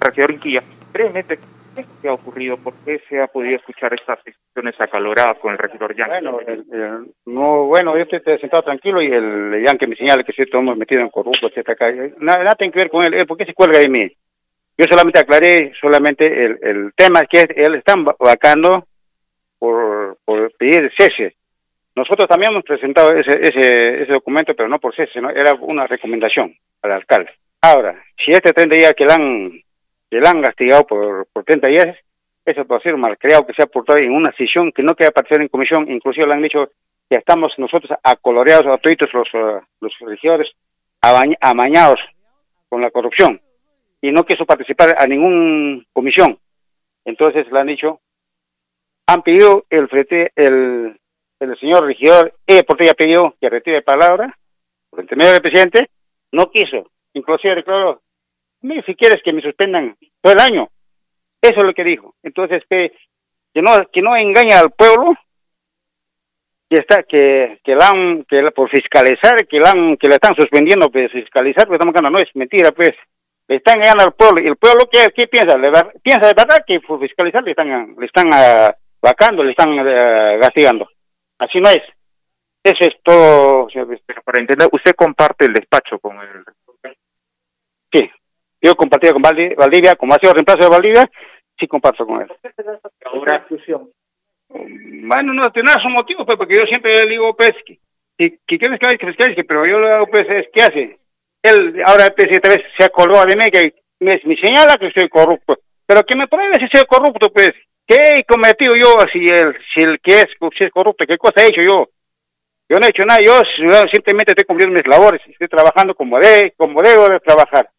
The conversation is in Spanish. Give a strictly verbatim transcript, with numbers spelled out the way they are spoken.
regidor Inquilla, brevemente, ¿qué se ha ocurrido? ¿Por qué se ha podido escuchar estas discusiones acaloradas con el regidor Yanqui? Bueno, el, el, no, bueno, yo estoy sentado tranquilo y el Yanqui me señala que si estamos metidos en corrupto, etcétera. Nada, nada tiene que ver con él, ¿por qué se cuelga de mí? Yo solamente aclaré solamente el, el tema que él está vacando por, por pedir cese. Nosotros también hemos presentado ese, ese, ese documento, pero no por cese, sino era una recomendación al alcalde. Ahora, si este treinta días que le han, que le han castigado por, por treinta días, eso puede ser un malcriado que se ha portado en una sesión que no quiere aparecer en comisión, inclusive le han dicho que estamos nosotros acoloreados a todos los, uh, los regidores amañados con la corrupción y no quiso participar a ninguna comisión. Entonces le han dicho, han pedido el frente, el el señor regidor E. Portilla pidió que retire palabra por intermedio del presidente, no quiso, inclusive declaró, si quieres que me suspendan todo el año, eso es lo que dijo. Entonces que, que no que no engaña al pueblo, que está que que la han, que la, por fiscalizar, que la han, que la están suspendiendo pues fiscalizar, pues estamos ganando, no es mentira pues, le están engañando al pueblo, y el pueblo qué, qué piensa, le da, piensa de verdad que por fiscalizar le están le están uh, vacando, le están uh, castigando. Así no es. Eso es todo, señor. Pero para entender, ¿usted comparte el despacho con el...? Sí. Yo compartí con Valdivia, como ha sido reemplazo de Valdivia, sí comparto con él. Ahora, bueno, no tiene su motivo, pues, porque yo siempre le digo, pues, que, que, que quieres que fiscalice, pero yo le digo, pues, ¿qué hace? Él, ahora, pues, esta vez se acordó de mí, que me, me señala que soy corrupto. Pero que me pruebe si soy corrupto, pues. ¿Qué he cometido yo si el, si el que es, si es corrupto? ¿Qué cosa he hecho yo? Yo no he hecho nada, yo simplemente estoy cumpliendo mis labores, estoy trabajando como, de, como debo de trabajar.